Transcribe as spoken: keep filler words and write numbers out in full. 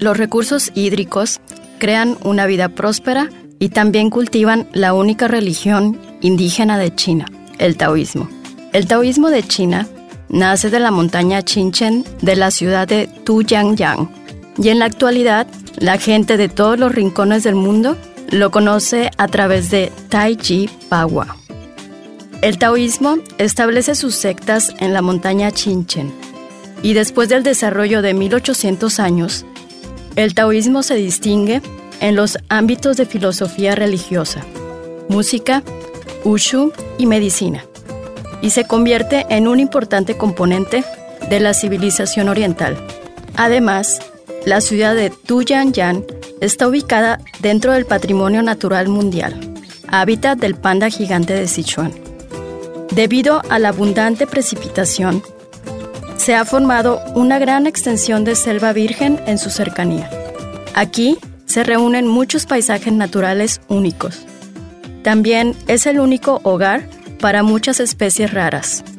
Los recursos hídricos crean una vida próspera y también cultivan la única religión indígena de China, el taoísmo. El taoísmo de China nace de la montaña Qinchen de la ciudad de Tuyangyang y en la actualidad la gente de todos los rincones del mundo lo conoce a través de Tai Chi Bahua. El taoísmo establece sus sectas en la montaña Qinchen y después del desarrollo de mil ochocientos años, el taoísmo se distingue en los ámbitos de filosofía religiosa, música, wushu y medicina, y se convierte en un importante componente de la civilización oriental. Además, la ciudad de Tuyangyang está ubicada dentro del Patrimonio Natural Mundial, hábitat del panda gigante de Sichuan. Debido a la abundante precipitación, se ha formado una gran extensión de selva virgen en su cercanía. Aquí se reúnen muchos paisajes naturales únicos. También es el único hogar para muchas especies raras.